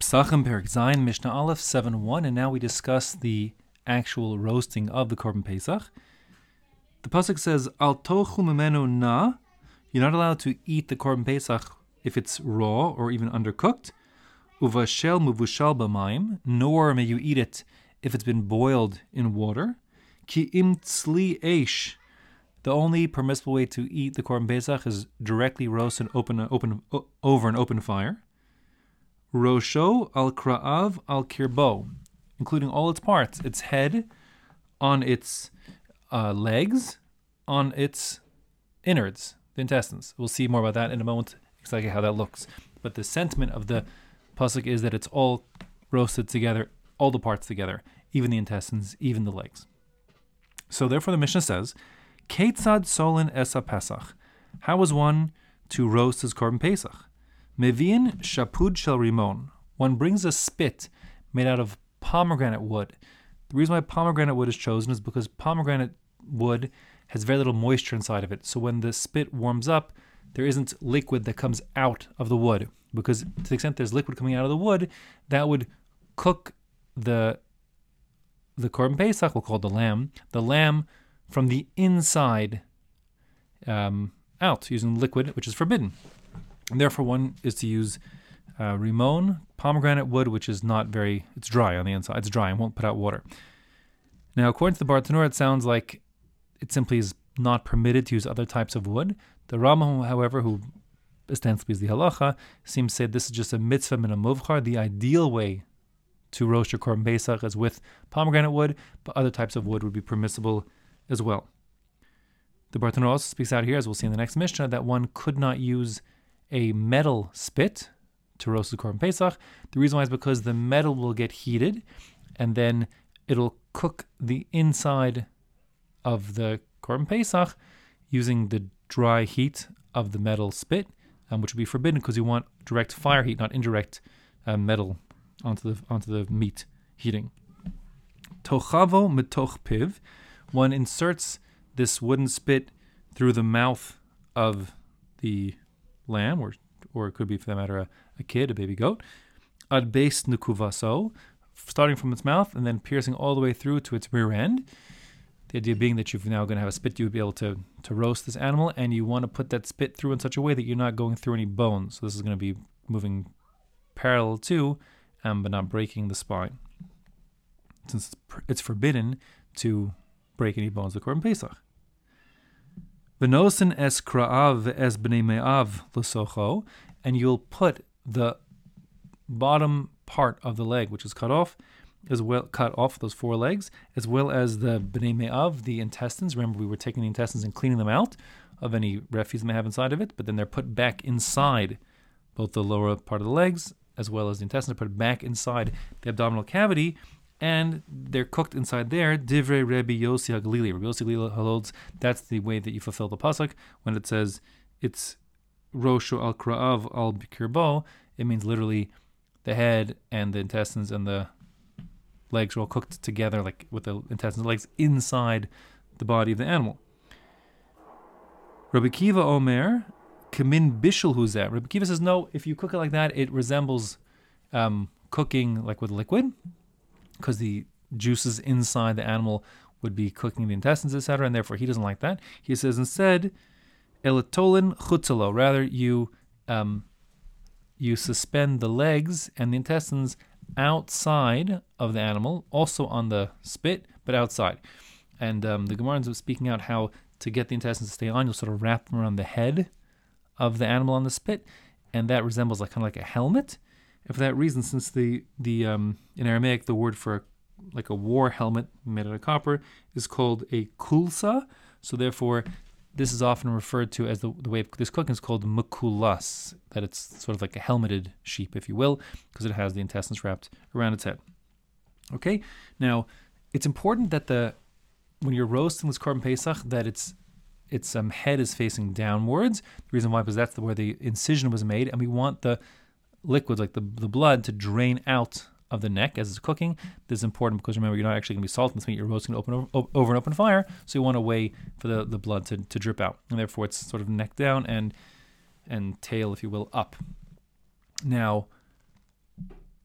Pesachim Perek Zayin Mishnah Aleph 7:1, and now we discuss the actual roasting of the Korban Pesach. The pasuk says, "Al tochu memenu na." You're not allowed to eat the Korban Pesach if it's raw or even undercooked. Uvashel muvushal b'mayim. Nor may you eat it if it's been boiled in water. Ki im tzli eish. The only permissible way to eat the Korban Pesach is directly roast and over an open fire. Rosho al kra'av al kirbo, including all its parts, its head, on its legs, on its innards, the intestines. We'll see more about that in a moment, exactly how that looks. But the sentiment of the pasuk is that it's all roasted together, all the parts together, even the intestines, even the legs. So therefore the Mishnah says, Ketzad solin esa pesach. How is one to roast his Korban Pesach? Mevi'in shapud shel rimon. One brings a spit made out of pomegranate wood. The reason why pomegranate wood is chosen is because pomegranate wood has very little moisture inside of it. So when the spit warms up, there isn't liquid that comes out of the wood. Because to the extent there's liquid coming out of the wood, that would cook the Korban Pesach, we'll call it the lamb from the inside out, using liquid, which is forbidden. And therefore one is to use rimon, pomegranate wood, which is it's dry on the inside. It's dry and won't put out water. Now, according to the Bartanura, it sounds like it simply is not permitted to use other types of wood. The Rambam, however, who ostensibly is the halacha, seems to say this is just a mitzvah min hamuvchar. The ideal way to roast your Korban Pesach is with pomegranate wood, but other types of wood would be permissible as well. The Bartanura also speaks out here, as we'll see in the next Mishnah, that one could not use a metal spit to roast the Korban Pesach. The reason why is because the metal will get heated, and then it'll cook the inside of the Korban Pesach using the dry heat of the metal spit, which would be forbidden because you want direct fire heat, not indirect metal onto the meat heating. Tochavo metoch piv. One inserts this wooden spit through the mouth of the lamb, or it could be, for that matter, a kid, a baby goat. Ad beis nukuvaso, starting from its mouth and then piercing all the way through to its rear end. The idea being that you're now going to have a spit, you would be able to roast this animal, and you want to put that spit through in such a way that you're not going through any bones. So this is going to be moving parallel to, but not breaking the spine, since it's forbidden to break any bones of Korban Pesach. V'nosen es kra'av es b'nei me'av l'socho, and you'll put the bottom part of the leg, which is cut off, those four legs, as well as the b'nei me'av, the intestines. Remember, we were taking the intestines and cleaning them out of any refuse they may have inside of it, but then they're put back inside both the lower part of the legs as well as the intestines are put back inside the abdominal cavity, and they're cooked inside there. Divrei Rebbe Yossi HaGalili. Rebbe Yossi HaGalili holds that's the way that you fulfill the pasuk when it says it's Rosho al Kra'av al Kirbo. It means literally the head and the intestines and the legs are all cooked together, like with the intestines and legs inside the body of the animal. Rabbi Kiva Omer, Kamin Bishul Huzeh. Rabbi Kiva says, no, if you cook it like that, it resembles cooking like with liquid, because the juices inside the animal would be cooking the intestines, etc., and therefore he doesn't like that. He says instead, Elatolin chutzalo. Rather, you suspend the legs and the intestines outside of the animal, also on the spit, but outside. And the Gemara ends up speaking out how to get the intestines to stay on, you'll sort of wrap them around the head of the animal on the spit, and that resembles kind of like a helmet. And for that reason, since the in Aramaic the word for like a war helmet made out of copper is called a kulsa, so therefore this is often referred to as the way of this cooking is called mukulas, that it's sort of like a helmeted sheep, if you will, because it has the intestines wrapped around its head. Okay, now it's important that when you're roasting this Korban Pesach, that its head is facing downwards. The reason why is that's where the incision was made, and we want the liquids, like the blood, to drain out of the neck as it's cooking. This is important because remember, you're not actually going to be salting this meat, you're roasting it over an open fire, so you want a way for the blood to drip out, and therefore it's sort of neck down and tail, if you will, up. Now,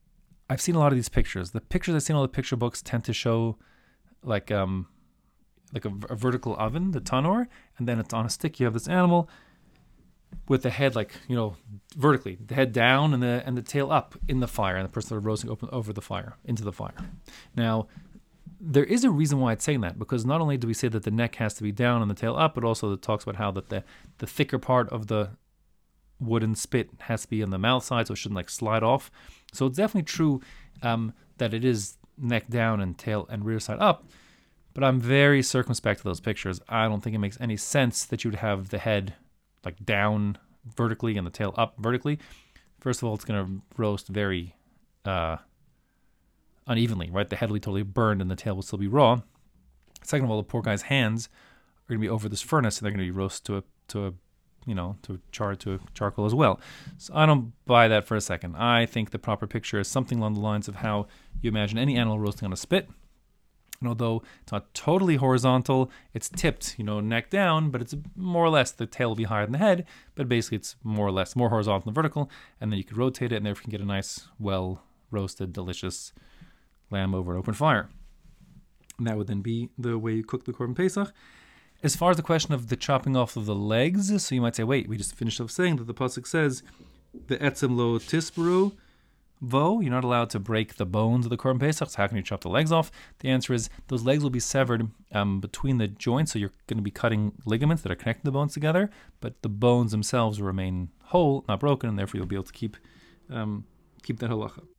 I've seen a lot of these pictures. The pictures I've seen in all the picture books tend to show like a vertical oven, the tanur, and then it's on a stick. You have this animal with the head vertically, the head down and the tail up in the fire, and the person roasting open over the fire into the fire. Now, there is a reason why it's saying that, because not only do we say that the neck has to be down and the tail up, but also it talks about how that the thicker part of the wooden spit has to be on the mouth side, so it shouldn't slide off. So it's definitely true that it is neck down and tail and rear side up. But I'm very circumspect to those pictures. I don't think it makes any sense that you'd have the head down vertically and the tail up vertically. First of all, it's going to roast very unevenly, right? The head will be totally burned and the tail will still be raw. Second of all, the poor guy's hands are going to be over this furnace and they're going to be roasted to charcoal as well. So I don't buy that for a second. I think the proper picture is something along the lines of how you imagine any animal roasting on a spit. And although it's not totally horizontal, it's tipped, neck down, but it's more or less, the tail will be higher than the head, but basically it's more or less more horizontal than vertical, and then you can rotate it, and therefore you can get a nice, well-roasted, delicious lamb over an open fire. And that would then be the way you cook the Korban Pesach. As far as the question of the chopping off of the legs, so you might say, wait, we just finished up saying that the pasuk says, the etzem lo tisperu, vo, you're not allowed to break the bones of the Korban Pesach, so how can you chop the legs off? The answer is those legs will be severed between the joints, so you're going to be cutting ligaments that are connecting the bones together, but the bones themselves will remain whole, not broken, and therefore you'll be able to keep that halacha.